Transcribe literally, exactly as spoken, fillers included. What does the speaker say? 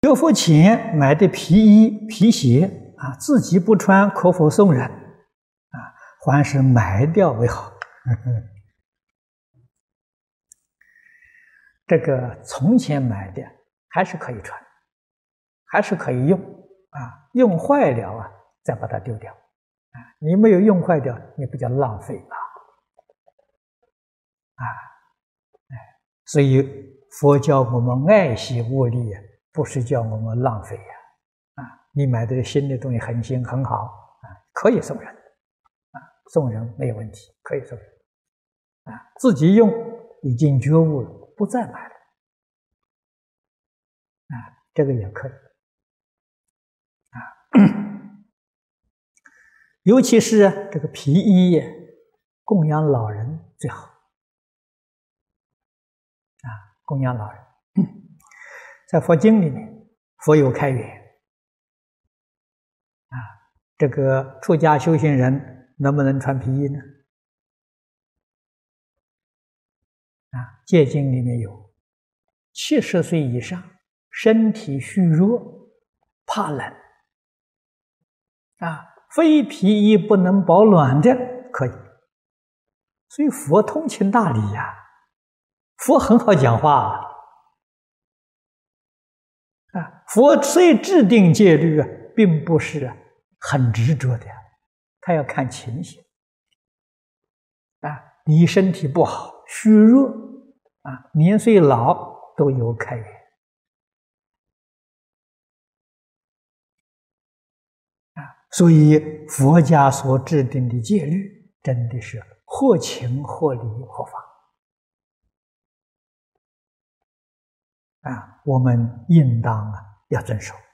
得付钱买的皮衣、皮鞋啊，自己不穿，可否送人？啊，还是埋掉为好。这个从前买的还是可以穿，还是可以用啊，用坏了啊，再把它丢掉啊。你没有用坏掉，你不叫浪费啊？啊，哎，所以佛教我们爱惜物力，不是叫我们浪费呀。啊，你买的新的东西很新很好啊，可以送人啊，送人没有问题，可以送人啊。自己用已经觉悟了，不再买了啊，这个也可以啊。尤其是这个皮衣，供养老人最好啊，供养老人。在佛经里面，佛有开源啊，这个出家修行人能不能穿皮衣呢？啊，戒经里面有，七十岁以上，身体虚弱，怕冷啊，非皮衣不能保暖的可以。所以佛通情达理呀，佛很好讲话啊。啊，佛虽制定戒律啊，并不是很执着的，他要看情形啊。你身体不好，虚弱啊，年岁老都有开源啊。所以佛家所制定的戒律，真的是合情合理合法啊，我们应当啊要遵守。